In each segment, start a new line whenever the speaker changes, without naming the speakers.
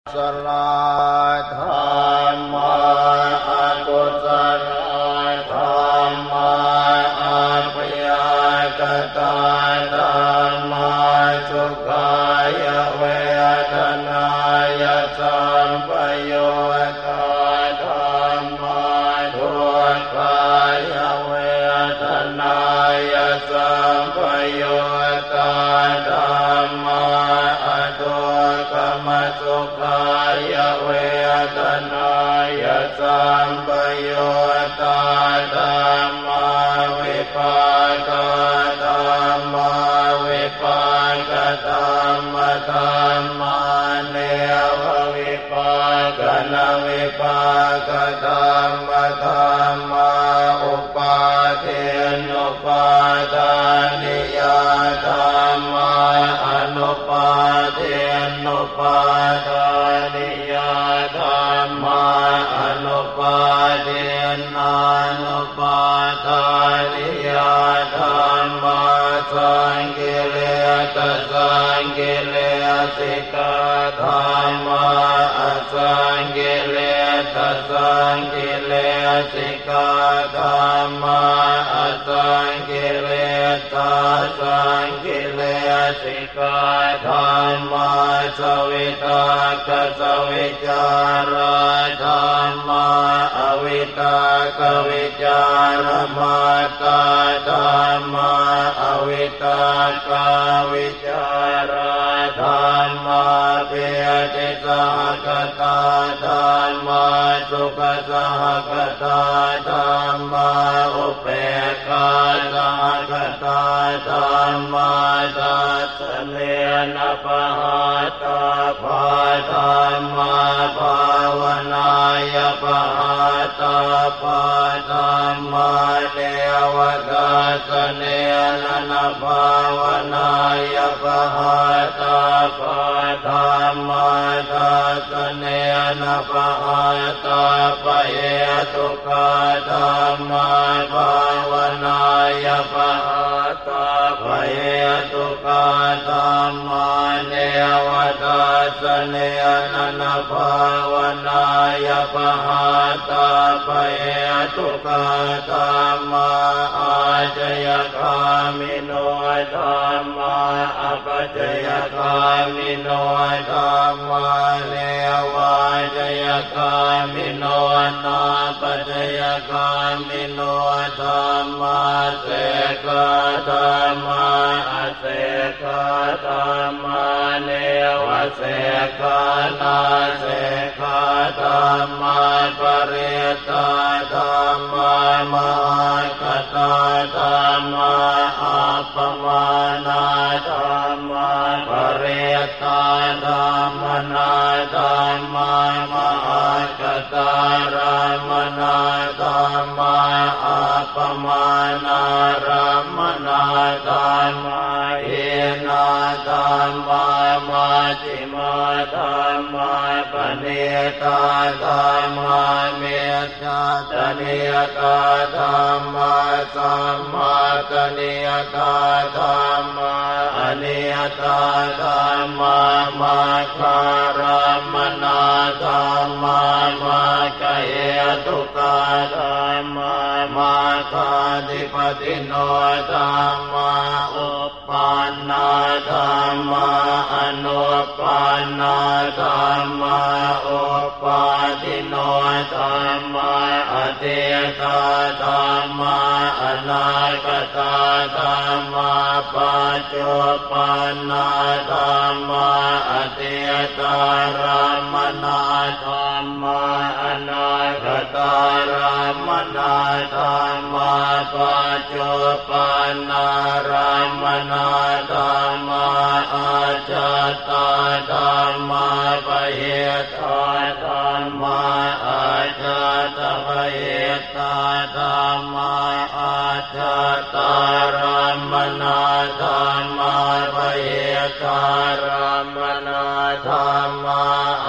สลาธรรมะอกุศลธรรมะอภิยากตาธรรมะสุขายเวทนายสัมปโยคาธรรมะทุกขายเวทนายสัมปโยคาธรรมะอทุกขมสุขายเวทนายสัมปโยคาธรรมะวิปากธรรมะวิปากธรรมะธรรมะเนววิปากนวิปากธรรมะธรรมะอุปาเทนุปาทานิยธรรมะอนุปาเทนุปาทานิยธรรมะอนุปาเทนานุปาทานิยธรรมะสังกิเลสสังกิเลสิกธรรมะอสังกิเลสสังกิเลสิกธรรมะอสังกิเลสสังกิเลสิกธรรมะสวิตากสวิจารธรรมะอวิตากวิจารมัตตธรรมะอวิตากวิจารธรรมะเปียติสหกตาธรรมะสุขสหกตาธรรมะอุเปกขาสหกตาธรรมะตัสเนนะปะหาตาภาธรรมะภาวนายปะหาตาภาธรรมะเนวตัสเนนะภาวนายปะหาตาภาธรรมะตัสเนนะภาตาปะเยตุกะธรรมะภาวนายปะหาตาปะเยตุกะธรรมะเนวตัสเนนะภาวนายปะหาตาปะเยตุกะธรรมะอาจยคามิโนธรรมะอปัจจยคามิโนธรรมะเนวาจยคามิโนนาปัจจยคามิโนธรรมะเสกธรรมะอเสกธรรมะเนวเสกนาเสกธรรมะปริตตธรรมะมหากตธรรมะอัปปมานาธรรมะปริตตธรรมนาธรรมะมหากตารมนาธรรมะอัปปมานา มนาธรรมะเอนาธรรมะมัชฌิมาธรรมะปณิตาธรรมะเมตตาตนิยตาธรรมะสัมมาตนิยตาธรรมะอนิยตาธรรมะมัคคารมนาธรรมะมัคคเยตุกาธรรมะมัคคาธิปติโนธรรมะอุปปันนาธรรมะอนุปปันนาธรรมะอุปปาทิโนธรรมะอธิตาธรรมะอนาคตาธรรมะปัจจุปันนาธรรมะอธิตารมนาธรรมะอนาคตารมนาธรรมะปัจจุปันนารมนาธรรมะอาจตตาธรรมะปะเหตาธรรมะอาจตปะเหตาธรรมะอาจตารมนาธรรมะปะเหตารมนาธรรมะอาจ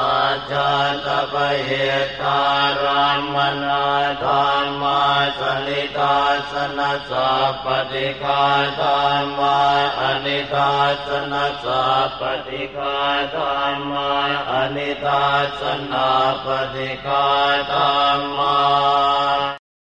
จาตปเหตตารามนาธรรมาสนิทาสนะสัพพติกาธรรมาอนิทาสนะสัพพติกาธรรมาอนิทาสนะปฏิกาธรรมา